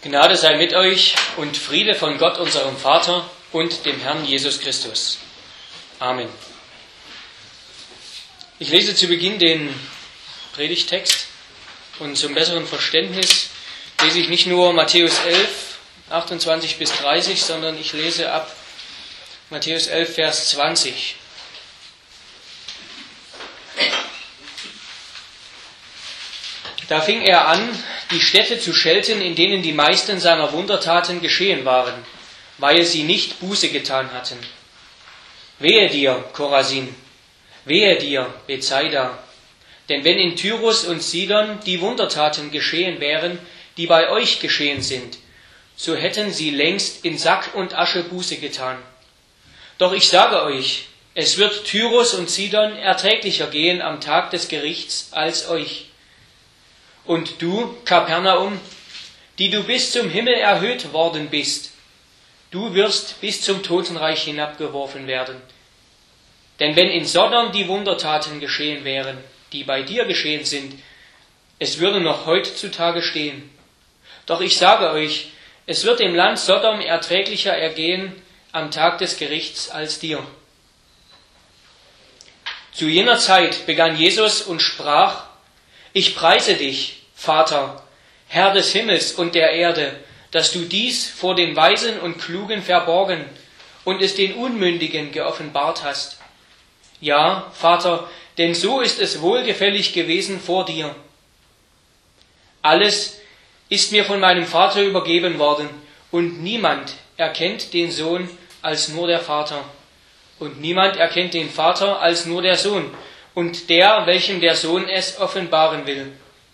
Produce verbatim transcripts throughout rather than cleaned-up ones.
Gnade sei mit euch und Friede von Gott, unserem Vater und dem Herrn Jesus Christus. Amen. Ich lese zu Beginn den Predigttext und zum besseren Verständnis lese ich nicht nur Matthäus elf, achtundzwanzig bis dreißig, sondern ich lese ab Matthäus elf, Vers zwanzig. Da fing er an, die Städte zu schelten, in denen die meisten seiner Wundertaten geschehen waren, weil sie nicht Buße getan hatten. Wehe dir, Chorasin, wehe dir, Bethsaida, denn wenn in Tyrus und Sidon die Wundertaten geschehen wären, die bei euch geschehen sind, so hätten sie längst in Sack und Asche Buße getan. Doch ich sage euch, es wird Tyrus und Sidon erträglicher gehen am Tag des Gerichts als euch. Und du, Kapernaum, die du bis zum Himmel erhöht worden bist, du wirst bis zum Totenreich hinabgeworfen werden. Denn wenn in Sodom die Wundertaten geschehen wären, die bei dir geschehen sind, es würde noch heutzutage stehen. Doch ich sage euch, es wird dem Land Sodom erträglicher ergehen am Tag des Gerichts als dir. Zu jener Zeit begann Jesus und sprach: Ich preise dich, Vater, Herr des Himmels und der Erde, dass du dies vor den Weisen und Klugen verborgen und es den Unmündigen geoffenbart hast. Ja, Vater, denn so ist es wohlgefällig gewesen vor dir. Alles ist mir von meinem Vater übergeben worden, und niemand erkennt den Sohn als nur der Vater. Und niemand erkennt den Vater als nur der Sohn, und der, welchem der Sohn es offenbaren will.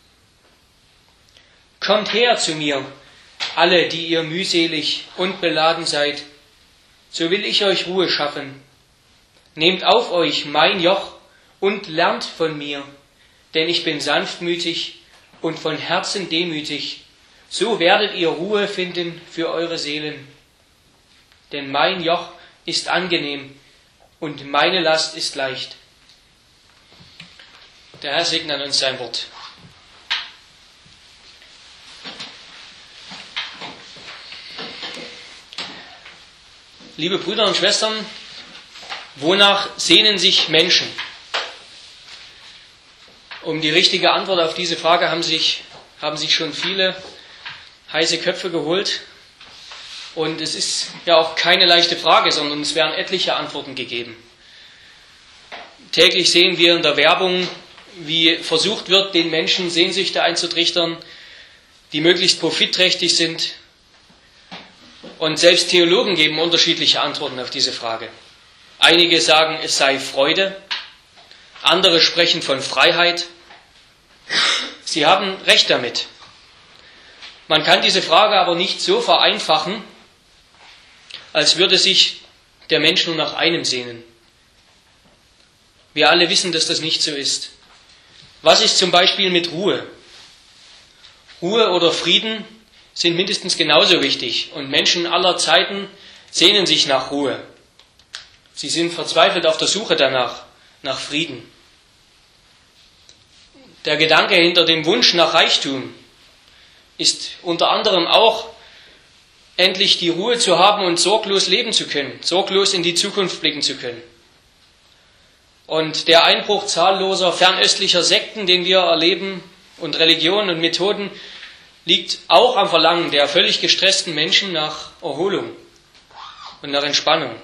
Kommt her zu mir, alle, die ihr mühselig und beladen seid, so will ich euch Ruhe schaffen. Nehmt auf euch mein Joch und lernt von mir, denn ich bin sanftmütig und von Herzen demütig. So werdet ihr Ruhe finden für eure Seelen. Denn mein Joch ist angenehm und meine Last ist leicht. Der Herr segne an uns sein Wort. Liebe Brüder und Schwestern, wonach sehnen sich Menschen? Um die richtige Antwort auf diese Frage haben sich, haben sich schon viele heiße Köpfe geholt. Und es ist ja auch keine leichte Frage, sondern es werden etliche Antworten gegeben. Täglich sehen wir in der Werbung, wie versucht wird, den Menschen Sehnsüchte einzutrichtern, die möglichst profitträchtig sind. Und selbst Theologen geben unterschiedliche Antworten auf diese Frage. Einige sagen, es sei Freude, andere sprechen von Freiheit. Sie haben recht damit. Man kann diese Frage aber nicht so vereinfachen, als würde sich der Mensch nur nach einem sehnen. Wir alle wissen, dass das nicht so ist. Was ist zum Beispiel mit Ruhe? Ruhe oder Frieden sind mindestens genauso wichtig und Menschen aller Zeiten sehnen sich nach Ruhe. Sie sind verzweifelt auf der Suche danach, nach Frieden. Der Gedanke hinter dem Wunsch nach Reichtum ist unter anderem auch, endlich die Ruhe zu haben und sorglos leben zu können, sorglos in die Zukunft blicken zu können. Und der Einbruch zahlloser fernöstlicher Sekten, den wir erleben, und Religionen und Methoden, liegt auch am Verlangen der völlig gestressten Menschen nach Erholung und nach Entspannung.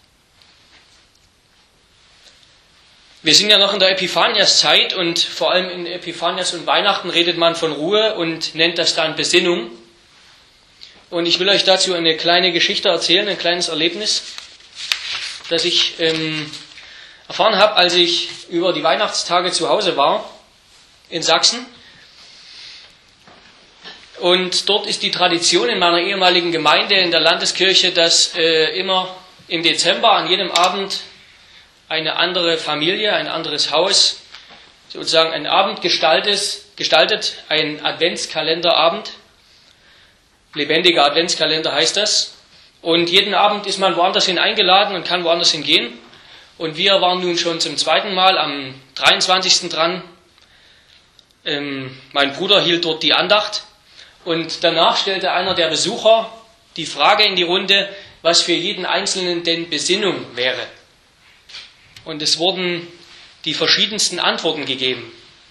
Wir sind ja noch in der Epiphaniaszeit und vor allem in Epiphanias und Weihnachten redet man von Ruhe und nennt das dann Besinnung. Und ich will euch dazu eine kleine Geschichte erzählen, ein kleines Erlebnis, das ich ähm, erfahren habe, als ich über die Weihnachtstage zu Hause war in Sachsen. Und dort ist die Tradition in meiner ehemaligen Gemeinde in der Landeskirche, dass äh, immer im Dezember an jedem Abend eine andere Familie, ein anderes Haus, sozusagen ein Abend gestaltet, gestaltet, ein Adventskalenderabend. Lebendiger Adventskalender heißt das. Und jeden Abend ist man woanders hin eingeladen und kann woanders hingehen. Und wir waren nun schon zum zweiten Mal am dreiundzwanzigsten dran. Ähm, mein Bruder hielt dort die Andacht. Und danach stellte einer der Besucher die Frage in die Runde, was für jeden Einzelnen denn Besinnung wäre. Und es wurden die verschiedensten Antworten gegeben.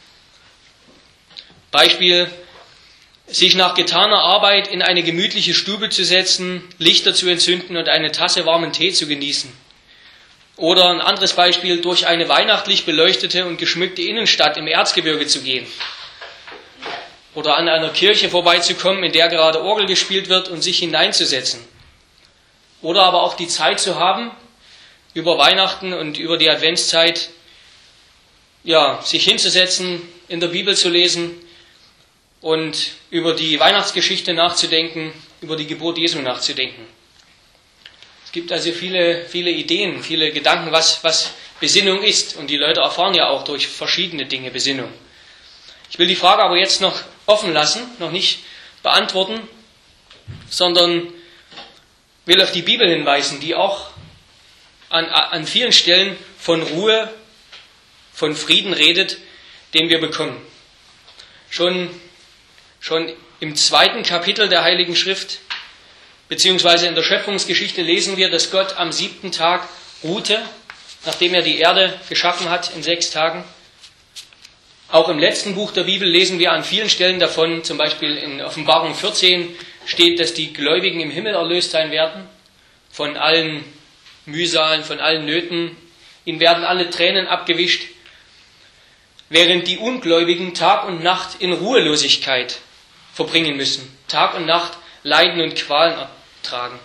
Beispiel, sich nach getaner Arbeit in eine gemütliche Stube zu setzen, Lichter zu entzünden und eine Tasse warmen Tee zu genießen. Oder ein anderes Beispiel, durch eine weihnachtlich beleuchtete und geschmückte Innenstadt im Erzgebirge zu gehen. Oder an einer Kirche vorbeizukommen, in der gerade Orgel gespielt wird und sich hineinzusetzen. Oder aber auch die Zeit zu haben, über Weihnachten und über die Adventszeit, ja, sich hinzusetzen, in der Bibel zu lesen und über die Weihnachtsgeschichte nachzudenken, über die Geburt Jesu nachzudenken. Es gibt also viele, viele Ideen, viele Gedanken, was, was Besinnung ist. Und die Leute erfahren ja auch durch verschiedene Dinge Besinnung. Ich will die Frage aber jetzt noch offen lassen, noch nicht beantworten, sondern will auf die Bibel hinweisen, die auch an, an vielen Stellen von Ruhe, von Frieden redet, den wir bekommen. Schon, schon im zweiten Kapitel der Heiligen Schrift, beziehungsweise in der Schöpfungsgeschichte lesen wir, dass Gott am siebten Tag ruhte, nachdem er die Erde geschaffen hat in sechs Tagen. Auch im letzten Buch der Bibel lesen wir an vielen Stellen davon, zum Beispiel in Offenbarung vierzehn steht, dass die Gläubigen im Himmel erlöst sein werden, von allen Mühsalen, von allen Nöten. Ihnen werden alle Tränen abgewischt, während die Ungläubigen Tag und Nacht in Ruhelosigkeit verbringen müssen, Tag und Nacht Leiden und Qualen ertragen.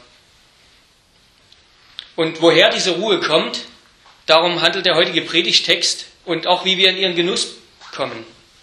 Und woher diese Ruhe kommt, darum handelt der heutige Predigttext und auch wie wir in ihren Genuss kommen.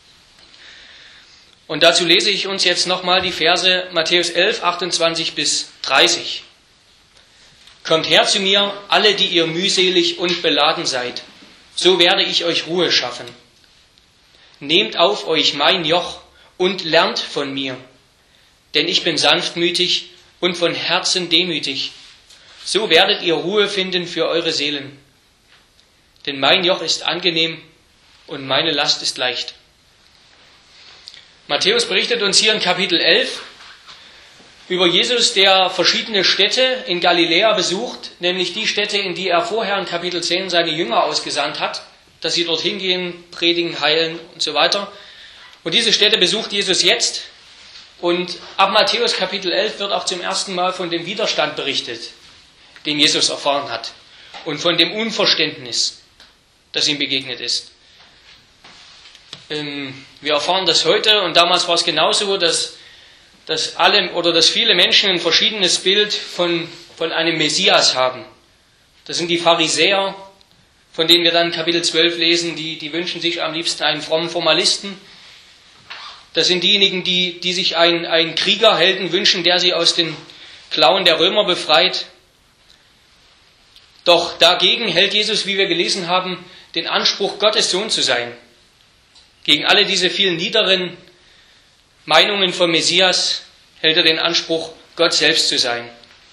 Und dazu lese ich uns jetzt nochmal die Verse Matthäus elf, achtundzwanzig bis dreißig. Kommt her zu mir, alle, die ihr mühselig und beladen seid, so werde ich euch Ruhe schaffen. Nehmt auf euch mein Joch und lernt von mir, denn ich bin sanftmütig und von Herzen demütig. So werdet ihr Ruhe finden für eure Seelen. Denn mein Joch ist angenehm und meine Last ist leicht. Matthäus berichtet uns hier in Kapitel elf über Jesus, der verschiedene Städte in Galiläa besucht, nämlich die Städte, in die er vorher in Kapitel zehn seine Jünger ausgesandt hat, dass sie dorthin gehen, predigen, heilen und so weiter. Und diese Städte besucht Jesus jetzt. Und ab Matthäus Kapitel elf wird auch zum ersten Mal von dem Widerstand berichtet, den Jesus erfahren hat, und von dem Unverständnis, das ihm begegnet ist. Wir erfahren das heute, und damals war es genauso, dass, dass alle oder dass viele Menschen ein verschiedenes Bild von, von einem Messias haben. Das sind die Pharisäer, von denen wir dann in Kapitel zwölf lesen, die, die wünschen sich am liebsten einen frommen Formalisten. Das sind diejenigen, die, die sich einen, einen Kriegerhelden wünschen, der sie aus den Klauen der Römer befreit. Doch dagegen hält Jesus, wie wir gelesen haben, den Anspruch, Gottes Sohn zu sein. Gegen alle diese vielen niederen Meinungen vom Messias hält er den Anspruch, Gott selbst zu sein.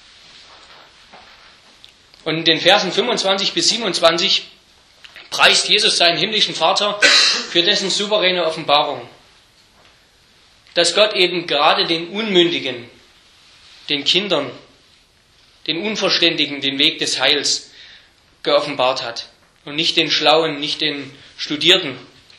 Und in den Versen fünfundzwanzig bis siebenundzwanzig preist Jesus seinen himmlischen Vater für dessen souveräne Offenbarung. Dass Gott eben gerade den Unmündigen, den Kindern, den Unverständigen den Weg des Heils geoffenbart hat und nicht den Schlauen, nicht den Studierten.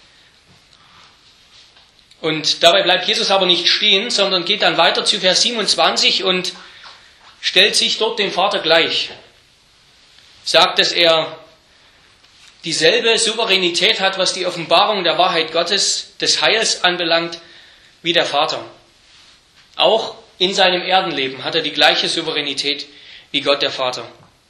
Und dabei bleibt Jesus aber nicht stehen, sondern geht dann weiter zu Vers siebenundzwanzig und stellt sich dort dem Vater gleich. Sagt, dass er dieselbe Souveränität hat, was die Offenbarung der Wahrheit Gottes, des Heils anbelangt, wie der Vater. Auch in seinem Erdenleben hat er die gleiche Souveränität wie Gott der Vater.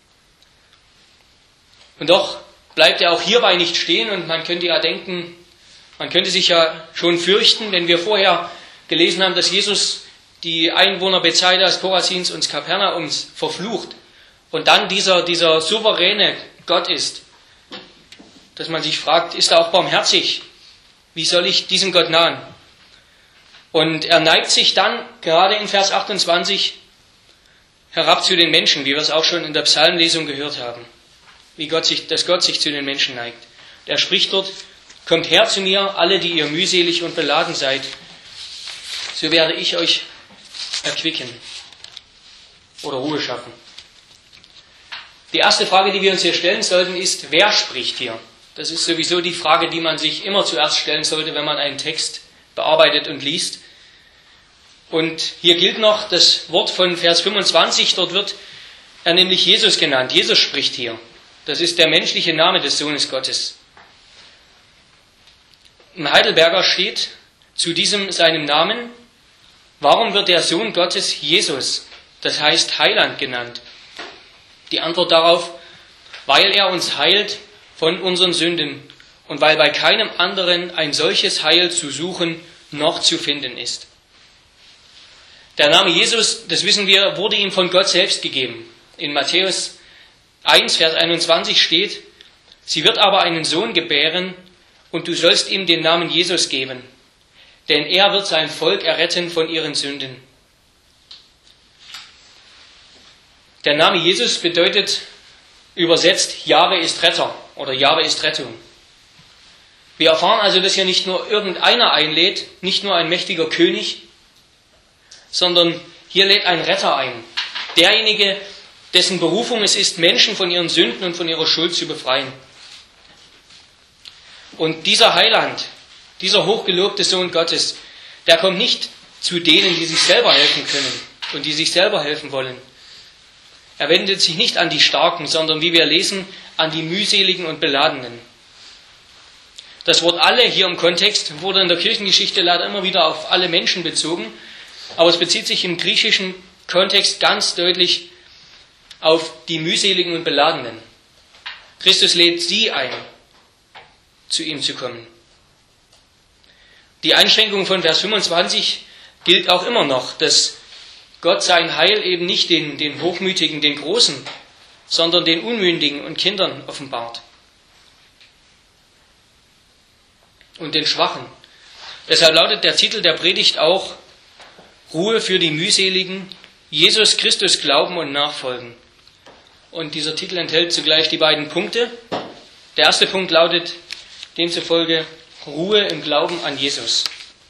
Und doch bleibt er auch hierbei nicht stehen, und man könnte ja denken, man könnte sich ja schon fürchten, wenn wir vorher gelesen haben, dass Jesus die Einwohner Bethsaidas, Chorazins und Kapernaums verflucht und dann dieser, dieser souveräne Gott ist, dass man sich fragt, ist er auch barmherzig? Wie soll ich diesem Gott nahen? Und er neigt sich dann, gerade in Vers achtundzwanzig, herab zu den Menschen, wie wir es auch schon in der Psalmlesung gehört haben, wie Gott sich, dass Gott sich zu den Menschen neigt. Er spricht dort: Kommt her zu mir, alle, die ihr mühselig und beladen seid, so werde ich euch erquicken oder Ruhe schaffen. Die erste Frage, die wir uns hier stellen sollten, ist, wer spricht hier? Das ist sowieso die Frage, die man sich immer zuerst stellen sollte, wenn man einen Text bearbeitet und liest. Und hier gilt noch das Wort von Vers fünfundzwanzig, dort wird er nämlich Jesus genannt. Jesus spricht hier. Das ist der menschliche Name des Sohnes Gottes. Im Heidelberger steht zu diesem seinem Namen, warum wird der Sohn Gottes Jesus, das heißt Heiland, genannt? Die Antwort darauf, weil er uns heilt von unseren Sünden und weil bei keinem anderen ein solches Heil zu suchen noch zu finden ist. Der Name Jesus, das wissen wir, wurde ihm von Gott selbst gegeben. In Matthäus eins, Vers einundzwanzig steht, sie wird aber einen Sohn gebären und du sollst ihm den Namen Jesus geben, denn er wird sein Volk erretten von ihren Sünden. Der Name Jesus bedeutet übersetzt, Jahwe ist Retter oder Jahwe ist Rettung. Wir erfahren also, dass hier nicht nur irgendeiner einlädt, nicht nur ein mächtiger König, sondern hier lädt ein Retter ein. Derjenige, dessen Berufung es ist, Menschen von ihren Sünden und von ihrer Schuld zu befreien. Und dieser Heiland, dieser hochgelobte Sohn Gottes, der kommt nicht zu denen, die sich selber helfen können und die sich selber helfen wollen. Er wendet sich nicht an die Starken, sondern, wie wir lesen, an die mühseligen und Beladenen. Das Wort alle hier im Kontext wurde in der Kirchengeschichte leider immer wieder auf alle Menschen bezogen, aber es bezieht sich im griechischen Kontext ganz deutlich auf die mühseligen und Beladenen. Christus lädt sie ein, zu ihm zu kommen. Die Einschränkung von Vers fünfundzwanzig gilt auch immer noch, dass Gott sein Heil eben nicht den, den Hochmütigen, den Großen, sondern den Unmündigen und Kindern offenbart. Und den Schwachen. Deshalb lautet der Titel der Predigt auch Ruhe für die Mühseligen, Jesus Christus glauben und nachfolgen. Und dieser Titel enthält zugleich die beiden Punkte. Der erste Punkt lautet demzufolge Ruhe im Glauben an Jesus.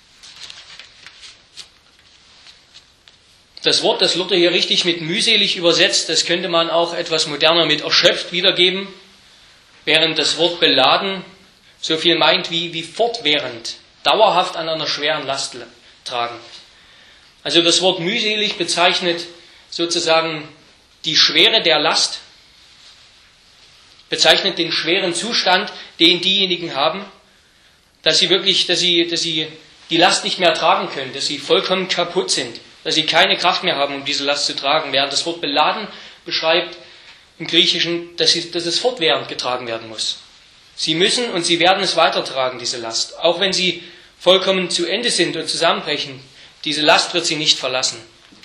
Das Wort, das Luther hier richtig mit mühselig übersetzt, das könnte man auch etwas moderner mit erschöpft wiedergeben, während das Wort beladen so viel meint wie, wie fortwährend, dauerhaft an einer schweren Last tragen. Also das Wort mühselig bezeichnet sozusagen die Schwere der Last, bezeichnet den schweren Zustand, den diejenigen haben, dass sie wirklich, dass sie, dass sie die Last nicht mehr tragen können, dass sie vollkommen kaputt sind, dass sie keine Kraft mehr haben, um diese Last zu tragen. Während das Wort beladen beschreibt im Griechischen, dass, sie, dass es fortwährend getragen werden muss. Sie müssen und sie werden es weitertragen, diese Last. Auch wenn sie vollkommen zu Ende sind und zusammenbrechen, diese Last wird sie nicht verlassen.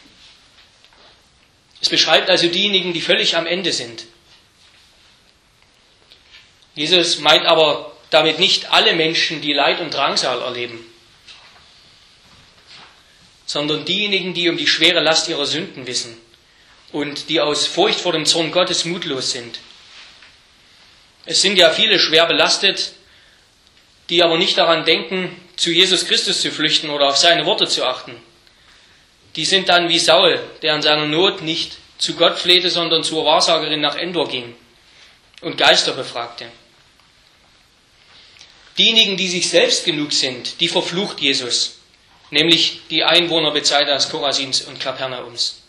Es beschreibt also diejenigen, die völlig am Ende sind. Jesus meint aber damit nicht alle Menschen, die Leid und Drangsal erleben, sondern diejenigen, die um die schwere Last ihrer Sünden wissen und die aus Furcht vor dem Zorn Gottes mutlos sind. Es sind ja viele schwer belastet, die aber nicht daran denken, zu Jesus Christus zu flüchten oder auf seine Worte zu achten. Die sind dann wie Saul, der in seiner Not nicht zu Gott flehte, sondern zur Wahrsagerin nach Endor ging und Geister befragte. Diejenigen, die sich selbst genug sind, die verflucht Jesus, nämlich die Einwohner Bethsaidas, Chorazins und Kapernaums.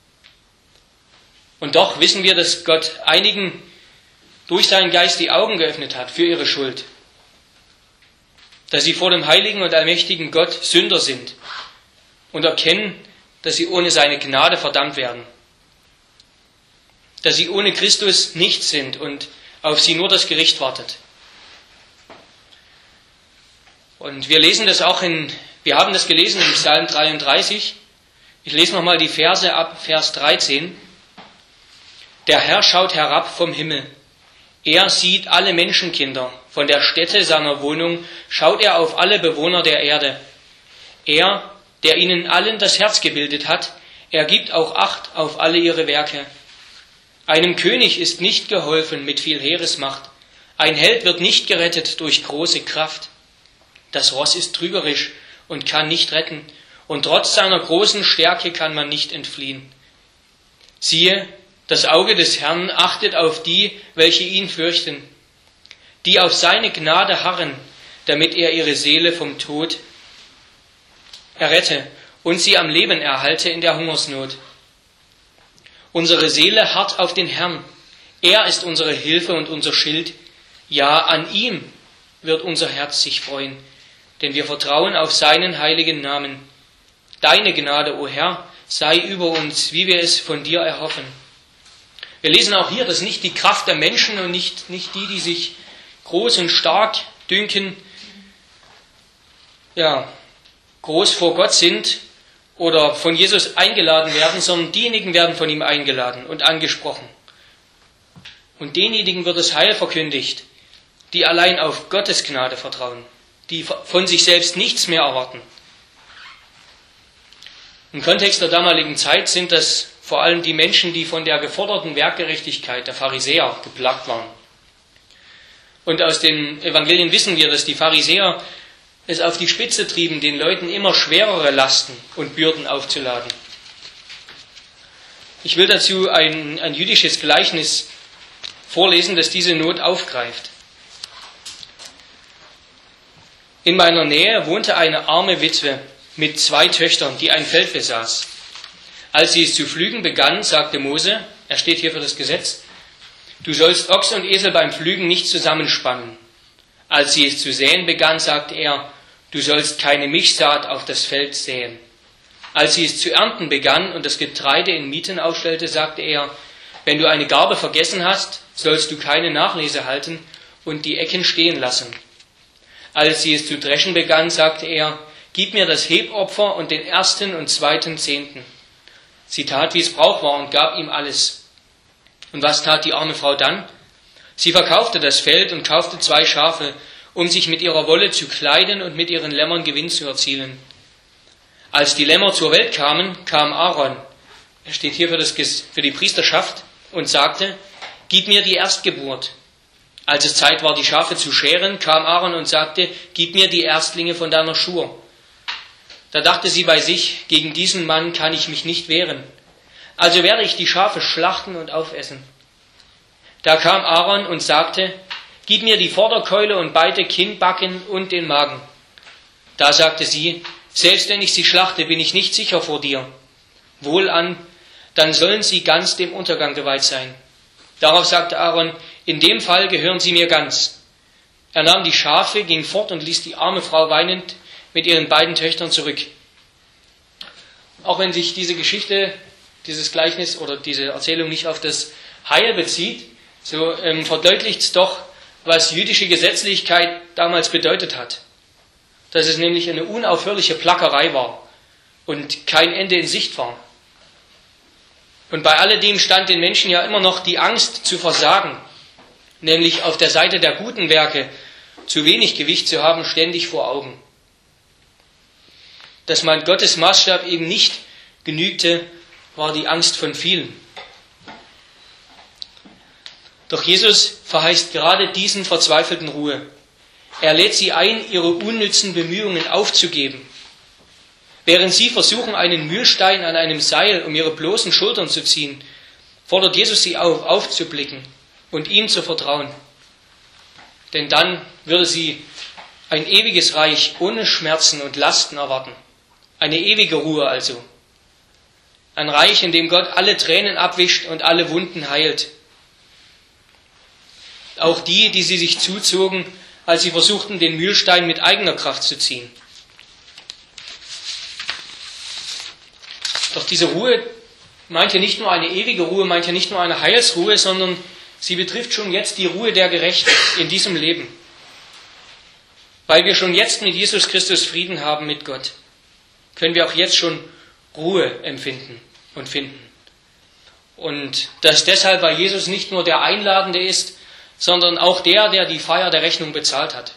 Und doch wissen wir, dass Gott einigen durch seinen Geist die Augen geöffnet hat für ihre Schuld, dass sie vor dem heiligen und allmächtigen Gott Sünder sind und erkennen, dass sie ohne seine Gnade verdammt werden, dass sie ohne Christus nichts sind und auf sie nur das Gericht wartet. Und wir lesen das auch in, wir haben das gelesen im Psalm dreiunddreißig. Ich lese nochmal die Verse ab Vers dreizehn. Der Herr schaut herab vom Himmel. Er sieht alle Menschenkinder. Von der Stätte seiner Wohnung schaut er auf alle Bewohner der Erde. Er, der ihnen allen das Herz gebildet hat, er gibt auch Acht auf alle ihre Werke. Einem König ist nicht geholfen mit viel Heeresmacht. Ein Held wird nicht gerettet durch große Kraft. Das Ross ist trügerisch und kann nicht retten, und trotz seiner großen Stärke kann man nicht entfliehen. Siehe, das Auge des Herrn achtet auf die, welche ihn fürchten, die auf seine Gnade harren, damit er ihre Seele vom Tod errette und sie am Leben erhalte in der Hungersnot. Unsere Seele harrt auf den Herrn. Er ist unsere Hilfe und unser Schild. Ja, an ihm wird unser Herz sich freuen, denn wir vertrauen auf seinen heiligen Namen. Deine Gnade, o Herr, sei über uns, wie wir es von dir erhoffen. Wir lesen auch hier, dass nicht die Kraft der Menschen und nicht, nicht die, die sich groß und stark dünken, ja, groß vor Gott sind oder von Jesus eingeladen werden, sondern diejenigen werden von ihm eingeladen und angesprochen. Und denjenigen wird das Heil verkündigt, die allein auf Gottes Gnade vertrauen, die von sich selbst nichts mehr erwarten. Im Kontext der damaligen Zeit sind das vor allem die Menschen, die von der geforderten Werkgerechtigkeit der Pharisäer geplagt waren. Und aus den Evangelien wissen wir, dass die Pharisäer es auf die Spitze trieben, den Leuten immer schwerere Lasten und Bürden aufzuladen. Ich will dazu ein, ein jüdisches Gleichnis vorlesen, das diese Not aufgreift. In meiner Nähe wohnte eine arme Witwe mit zwei Töchtern, die ein Feld besaß. Als sie es zu pflügen begann, sagte Mose, er steht hier für das Gesetz, du sollst Ochs und Esel beim Pflügen nicht zusammenspannen. Als sie es zu säen begann, sagte er, du sollst keine Mischsaat auf das Feld säen. Als sie es zu ernten begann und das Getreide in Mieten aufstellte, sagte er, wenn du eine Garbe vergessen hast, sollst du keine Nachlese halten und die Ecken stehen lassen. Als sie es zu dreschen begann, sagte er, gib mir das Hebopfer und den ersten und zweiten Zehnten. Sie tat, wie es Brauch war, und gab ihm alles. Und was tat die arme Frau dann? Sie verkaufte das Feld und kaufte zwei Schafe, um sich mit ihrer Wolle zu kleiden und mit ihren Lämmern Gewinn zu erzielen. Als die Lämmer zur Welt kamen, kam Aaron, er steht hier für, das, für die Priesterschaft, und sagte, gib mir die Erstgeburt. Als es Zeit war, die Schafe zu scheren, kam Aaron und sagte, gib mir die Erstlinge von deiner Schur. Da dachte sie bei sich, gegen diesen Mann kann ich mich nicht wehren. Also werde ich die Schafe schlachten und aufessen. Da kam Aaron und sagte, gib mir die Vorderkeule und beide Kinnbacken und den Magen. Da sagte sie, selbst wenn ich sie schlachte, bin ich nicht sicher vor dir. Wohlan, dann sollen sie ganz dem Untergang geweiht sein. Darauf sagte Aaron, in dem Fall gehören sie mir ganz. Er nahm die Schafe, ging fort und ließ die arme Frau weinend mit ihren beiden Töchtern zurück. Auch wenn sich diese Geschichte, dieses Gleichnis oder diese Erzählung nicht auf das Heil bezieht, so ähm, verdeutlicht es doch, was jüdische Gesetzlichkeit damals bedeutet hat. Dass es nämlich eine unaufhörliche Plackerei war und kein Ende in Sicht war. Und bei alledem stand den Menschen ja immer noch die Angst zu versagen, nämlich auf der Seite der guten Werke zu wenig Gewicht zu haben, ständig vor Augen. Dass man Gottes Maßstab eben nicht genügte, war die Angst von vielen. Doch Jesus verheißt gerade diesen Verzweifelten Ruhe. Er lädt sie ein, ihre unnützen Bemühungen aufzugeben. Während sie versuchen, einen Mühlstein an einem Seil um ihre bloßen Schultern zu ziehen, fordert Jesus sie auf, aufzublicken und ihm zu vertrauen. Denn dann würde sie ein ewiges Reich ohne Schmerzen und Lasten erwarten. Eine ewige Ruhe also. Ein Reich, in dem Gott alle Tränen abwischt und alle Wunden heilt. Auch die, die sie sich zuzogen, als sie versuchten, den Mühlstein mit eigener Kraft zu ziehen. Doch diese Ruhe meint ja nicht nur eine ewige Ruhe, meint ja nicht nur eine Heilsruhe, sondern sie betrifft schon jetzt die Ruhe der Gerechten in diesem Leben. Weil wir schon jetzt mit Jesus Christus Frieden haben mit Gott, können wir auch jetzt schon Ruhe empfinden und finden. Und das deshalb, weil Jesus nicht nur der Einladende ist, sondern auch der, der die Feier der Rechnung bezahlt hat.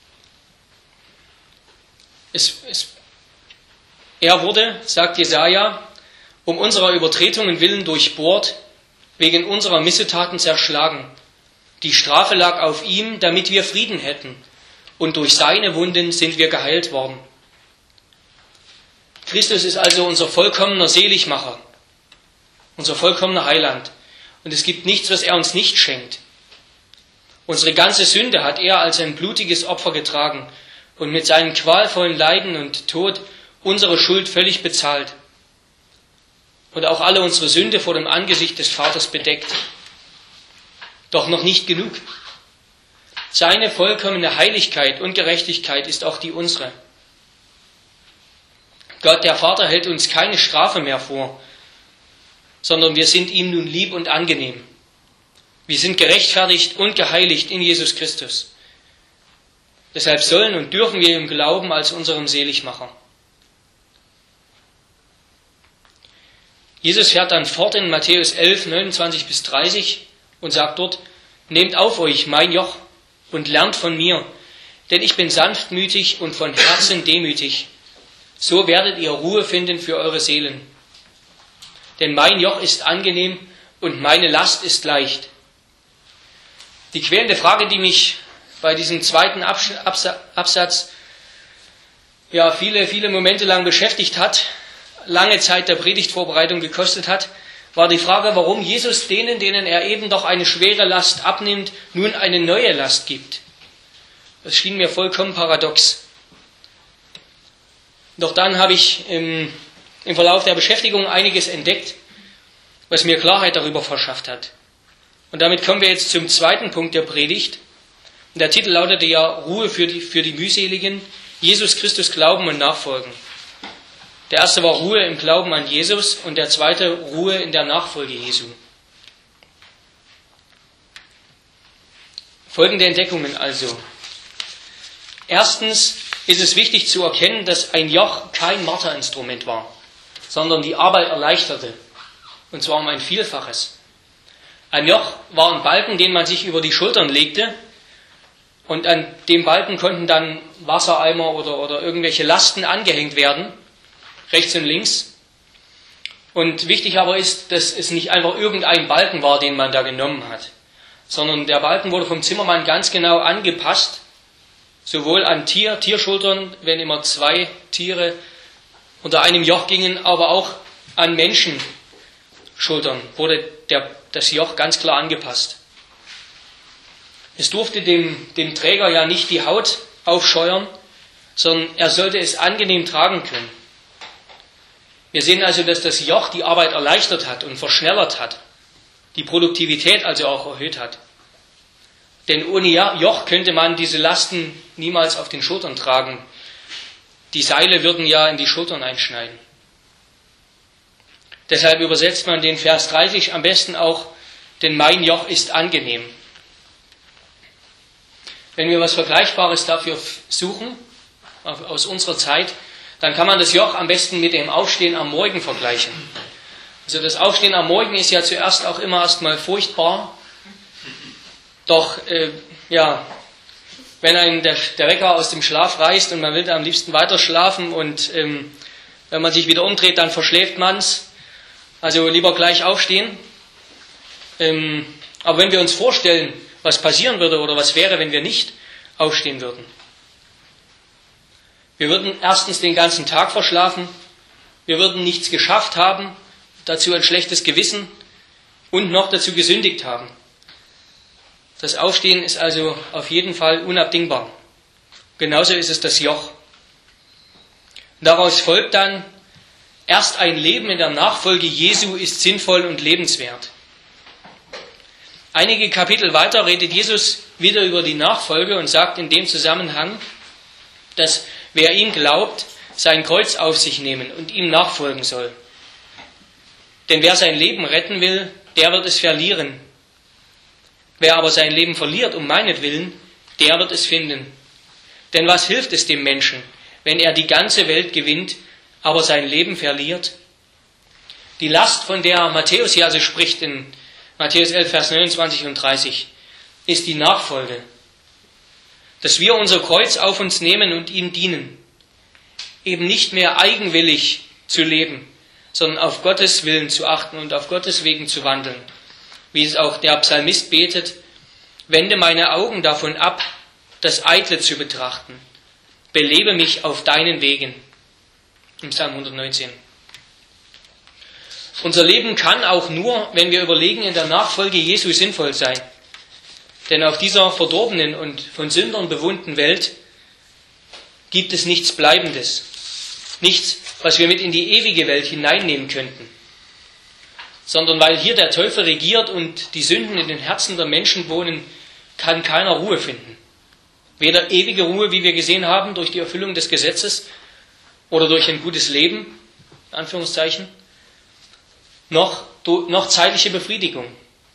Es, es, er wurde, sagt Jesaja, um unserer Übertretungen willen durchbohrt, wegen unserer Missetaten zerschlagen. Die Strafe lag auf ihm, damit wir Frieden hätten, und durch seine Wunden sind wir geheilt worden. Christus ist also unser vollkommener Seligmacher, unser vollkommener Heiland. Und es gibt nichts, was er uns nicht schenkt. Unsere ganze Sünde hat er als ein blutiges Opfer getragen und mit seinen qualvollen Leiden und Tod unsere Schuld völlig bezahlt und auch alle unsere Sünde vor dem Angesicht des Vaters bedeckt. Doch noch nicht genug. Seine vollkommene Heiligkeit und Gerechtigkeit ist auch die unsere. Gott, der Vater, hält uns keine Strafe mehr vor, sondern wir sind ihm nun lieb und angenehm. Wir sind gerechtfertigt und geheiligt in Jesus Christus. Deshalb sollen und dürfen wir ihm glauben als unserem Seligmacher. Jesus fährt dann fort in Matthäus elf, neunundzwanzig bis dreißig und sagt dort: Nehmt auf euch mein Joch und lernt von mir, denn ich bin sanftmütig und von Herzen demütig. So werdet ihr Ruhe finden für eure Seelen. Denn mein Joch ist angenehm und meine Last ist leicht. Die quälende Frage, die mich bei diesem zweiten Absatz ja viele, viele Momente lang beschäftigt hat, lange Zeit der Predigtvorbereitung gekostet hat, war die Frage, warum Jesus denen, denen er eben doch eine schwere Last abnimmt, nun eine neue Last gibt. Das schien mir vollkommen paradox. Doch dann habe ich im, im Verlauf der Beschäftigung einiges entdeckt, was mir Klarheit darüber verschafft hat. Und damit kommen wir jetzt zum zweiten Punkt der Predigt. Und der Titel lautete ja Ruhe für die, für die Mühseligen, Jesus Christus glauben und nachfolgen. Der erste war Ruhe im Glauben an Jesus und der zweite Ruhe in der Nachfolge Jesu. Folgende Entdeckungen also. Erstens ist es wichtig zu erkennen, dass ein Joch kein Marterinstrument war, sondern die Arbeit erleichterte. Und zwar um ein Vielfaches. Ein Joch war ein Balken, den man sich über die Schultern legte. Und an dem Balken konnten dann Wassereimer oder, oder irgendwelche Lasten angehängt werden, rechts und links. Und wichtig aber ist, dass es nicht einfach irgendein Balken war, den man da genommen hat, sondern der Balken wurde vom Zimmermann ganz genau angepasst, sowohl an Tier, Tierschultern, wenn immer zwei Tiere unter einem Joch gingen, aber auch an Menschenschultern wurde der, das Joch ganz klar angepasst. Es durfte dem, dem Träger ja nicht die Haut aufscheuern, sondern er sollte es angenehm tragen können. Wir sehen also, dass das Joch die Arbeit erleichtert hat und verschnellert hat, die Produktivität also auch erhöht hat. Denn ohne Joch könnte man diese Lasten niemals auf den Schultern tragen. Die Seile würden ja in die Schultern einschneiden. Deshalb übersetzt man den Vers dreißig am besten auch, denn mein Joch ist angenehm. Wenn wir was Vergleichbares dafür suchen, aus unserer Zeit, dann kann man das Joch am besten mit dem Aufstehen am Morgen vergleichen. Also das Aufstehen am Morgen ist ja zuerst auch immer erstmal furchtbar. Doch, äh, ja, wenn einen der, der Wecker aus dem Schlaf reißt und man will am liebsten weiter schlafen und ähm, wenn man sich wieder umdreht, dann verschläft man es. Also lieber gleich aufstehen. Ähm, aber wenn wir uns vorstellen, was passieren würde oder was wäre, wenn wir nicht aufstehen würden. Wir würden erstens den ganzen Tag verschlafen, wir würden nichts geschafft haben, dazu ein schlechtes Gewissen und noch dazu gesündigt haben. Das Aufstehen ist also auf jeden Fall unabdingbar. Genauso ist es das Joch. Daraus folgt dann, erst ein Leben in der Nachfolge Jesu ist sinnvoll und lebenswert. Einige Kapitel weiter redet Jesus wieder über die Nachfolge und sagt in dem Zusammenhang, dass wer ihm glaubt, sein Kreuz auf sich nehmen und ihm nachfolgen soll. Denn wer sein Leben retten will, der wird es verlieren. Wer aber sein Leben verliert um meinetwillen, der wird es finden. Denn was hilft es dem Menschen, wenn er die ganze Welt gewinnt, aber sein Leben verliert? Die Last, von der Matthäus hier also spricht in Matthäus elf, Vers neunundzwanzig und dreißig, ist die Nachfolge. Dass wir unser Kreuz auf uns nehmen und ihm dienen. Eben nicht mehr eigenwillig zu leben, sondern auf Gottes Willen zu achten und auf Gottes Wegen zu wandeln. Wie es auch der Psalmist betet, wende meine Augen davon ab, das Eitle zu betrachten. Belebe mich auf deinen Wegen. im Psalm hundertneunzehn. Unser Leben kann auch nur, wenn wir überlegen, in der Nachfolge Jesu sinnvoll sein. Denn auf dieser verdorbenen und von Sündern bewohnten Welt gibt es nichts Bleibendes. Nichts, was wir mit in die ewige Welt hineinnehmen könnten. Sondern weil hier der Teufel regiert und die Sünden in den Herzen der Menschen wohnen, kann keiner Ruhe finden. Weder ewige Ruhe, wie wir gesehen haben, durch die Erfüllung des Gesetzes oder durch ein gutes Leben, in Anführungszeichen, noch, noch zeitliche Befriedigung.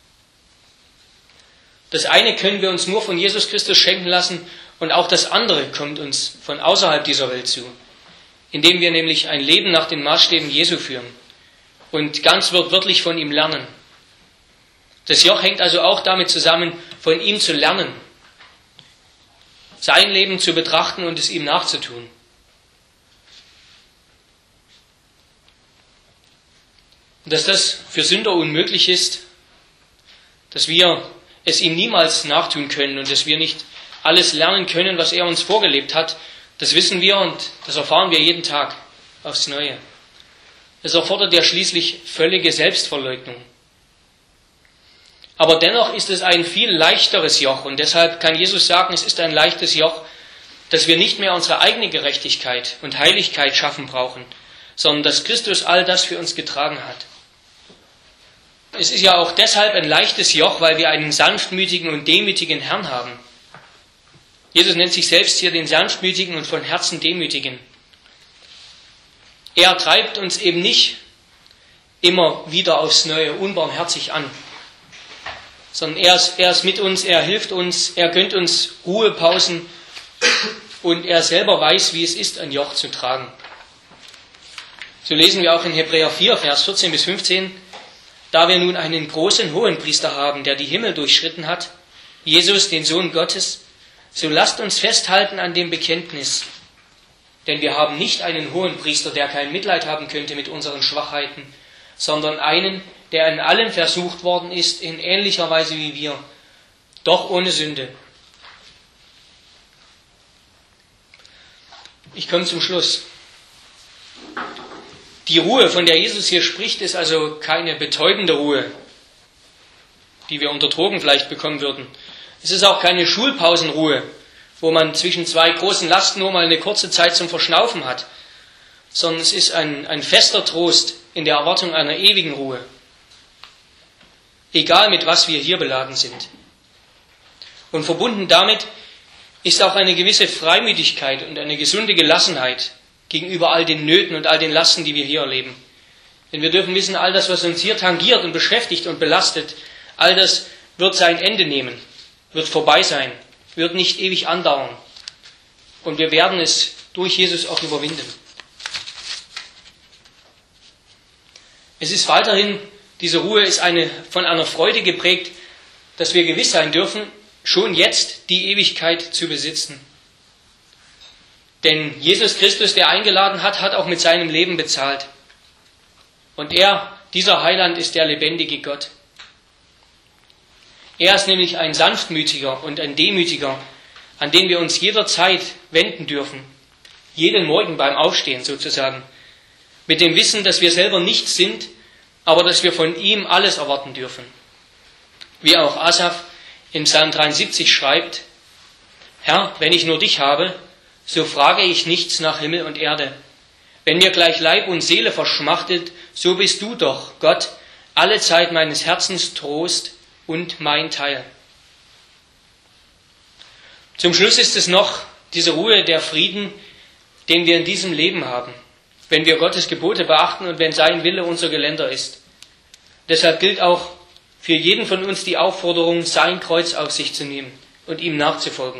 Das eine können wir uns nur von Jesus Christus schenken lassen und auch das andere kommt uns von außerhalb dieser Welt zu, indem wir nämlich ein Leben nach den Maßstäben Jesu führen und ganz wörtlich von ihm lernen. Das Joch hängt also auch damit zusammen, von ihm zu lernen, sein Leben zu betrachten und es ihm nachzutun. Und dass das für Sünder unmöglich ist, dass wir es ihm niemals nachtun können und dass wir nicht alles lernen können, was er uns vorgelebt hat, das wissen wir und das erfahren wir jeden Tag aufs Neue. Es erfordert ja schließlich völlige Selbstverleugnung. Aber dennoch ist es ein viel leichteres Joch und deshalb kann Jesus sagen, es ist ein leichtes Joch, dass wir nicht mehr unsere eigene Gerechtigkeit und Heiligkeit schaffen brauchen, sondern dass Christus all das für uns getragen hat. Es ist ja auch deshalb ein leichtes Joch, weil wir einen sanftmütigen und demütigen Herrn haben. Jesus nennt sich selbst hier den sanftmütigen und von Herzen demütigen. Er treibt uns eben nicht immer wieder aufs Neue unbarmherzig an, sondern er ist, er ist mit uns, er hilft uns, er gönnt uns Ruhepausen und er selber weiß, wie es ist, ein Joch zu tragen. So lesen wir auch in Hebräer vier, Vers vierzehn bis fünfzehn, da wir nun einen großen Hohenpriester haben, der die Himmel durchschritten hat, Jesus, den Sohn Gottes, so lasst uns festhalten an dem Bekenntnis. Denn wir haben nicht einen Hohenpriester, der kein Mitleid haben könnte mit unseren Schwachheiten, sondern einen, der in allem versucht worden ist, in ähnlicher Weise wie wir, doch ohne Sünde. Ich komme zum Schluss. Die Ruhe, von der Jesus hier spricht, ist also keine betäubende Ruhe, die wir unter Drogen vielleicht bekommen würden. Es ist auch keine Schulpausenruhe, wo man zwischen zwei großen Lasten nur mal eine kurze Zeit zum Verschnaufen hat, sondern es ist ein, ein fester Trost in der Erwartung einer ewigen Ruhe, egal mit was wir hier beladen sind. Und verbunden damit ist auch eine gewisse Freimütigkeit und eine gesunde Gelassenheit gegenüber all den Nöten und all den Lasten, die wir hier erleben. Denn wir dürfen wissen, all das, was uns hier tangiert und beschäftigt und belastet, all das wird sein Ende nehmen, wird vorbei sein, wird nicht ewig andauern. Und wir werden es durch Jesus auch überwinden. Es ist weiterhin, diese Ruhe ist eine, von einer Freude geprägt, dass wir gewiss sein dürfen, schon jetzt die Ewigkeit zu besitzen. Denn Jesus Christus, der eingeladen hat, hat auch mit seinem Leben bezahlt. Und er, dieser Heiland, ist der lebendige Gott. Er ist nämlich ein Sanftmütiger und ein Demütiger, an den wir uns jederzeit wenden dürfen, jeden Morgen beim Aufstehen sozusagen, mit dem Wissen, dass wir selber nichts sind, aber dass wir von ihm alles erwarten dürfen. Wie auch Asaf im Psalm dreiundsiebzig schreibt, Herr, wenn ich nur dich habe, so frage ich nichts nach Himmel und Erde. Wenn mir gleich Leib und Seele verschmachtet, so bist du doch, Gott, alle Zeit meines Herzens Trost und mein Teil. Zum Schluss ist es noch diese Ruhe, der Frieden, den wir in diesem Leben haben, wenn wir Gottes Gebote beachten und wenn sein Wille unser Geländer ist. Deshalb gilt auch für jeden von uns die Aufforderung, sein Kreuz auf sich zu nehmen und ihm nachzufolgen.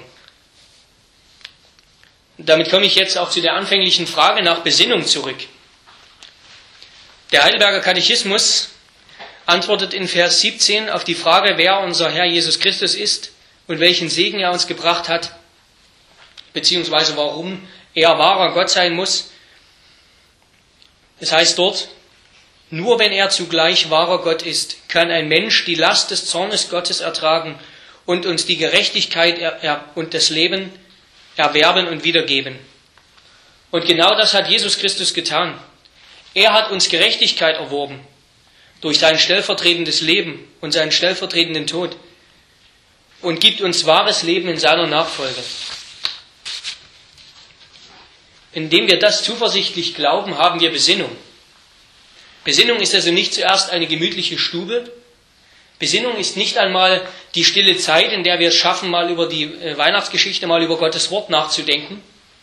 Und damit komme ich jetzt auch zu der anfänglichen Frage nach Besinnung zurück. Der Heidelberger Katechismus antwortet in Vers siebzehn auf die Frage, wer unser Herr Jesus Christus ist und welchen Segen er uns gebracht hat, beziehungsweise warum er wahrer Gott sein muss. Es heißt dort, nur wenn er zugleich wahrer Gott ist, kann ein Mensch die Last des Zornes Gottes ertragen und uns die Gerechtigkeit und das Leben erwerben und wiedergeben. Und genau das hat Jesus Christus getan. Er hat uns Gerechtigkeit erworben durch sein stellvertretendes Leben und seinen stellvertretenden Tod und gibt uns wahres Leben in seiner Nachfolge. Indem wir das zuversichtlich glauben, haben wir Besinnung. Besinnung ist also nicht zuerst eine gemütliche Stube. Besinnung ist nicht einmal die stille Zeit, in der wir es schaffen, mal über die Weihnachtsgeschichte, mal über Gottes Wort nachzudenken.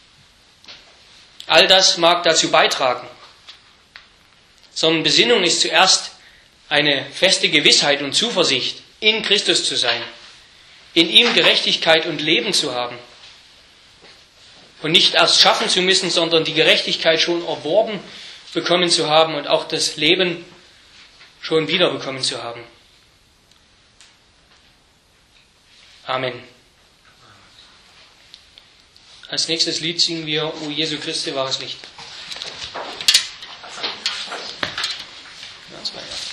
All das mag dazu beitragen. Sondern Besinnung ist zuerst eine feste Gewissheit und Zuversicht, in Christus zu sein, in ihm Gerechtigkeit und Leben zu haben. Und nicht erst schaffen zu müssen, sondern die Gerechtigkeit schon erworben bekommen zu haben und auch das Leben schon wiederbekommen zu haben. Amen. Als nächstes Lied singen wir O Jesu Christi, wahres Licht. Ja, zwei Jahre.